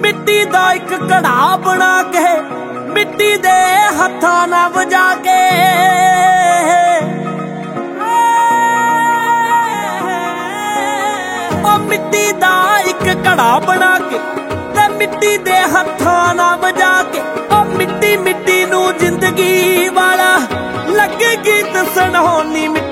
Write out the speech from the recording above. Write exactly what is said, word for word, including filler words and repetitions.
ਮਿੱਟੀ ਦਾ ਇੱਕ ਘੜਾ ਬਣਾ ਕੇ ਮਿੱਟੀ ਦੇ ਹੱਥਾਂ ਨਾਲ ਵਜਾ ਕੇ ਉਹ ਮਿੱਟੀ ਦਾ ਇੱਕ ਘੜਾ ਬਣਾ ਕੇ ਤੇ ਮਿੱਟੀ ਦੇ ਹੱਥਾਂ ਨਾਲ ਵਜਾ ਕੇ ਉਹ ਮਿੱਟੀ ਮਿੱਟੀ ਨੂੰ ਜ਼ਿੰਦਗੀ ਵਾਲਾ ਲੱਗੇ ਗੀਤ ਸੁਣਾਉਣੀ।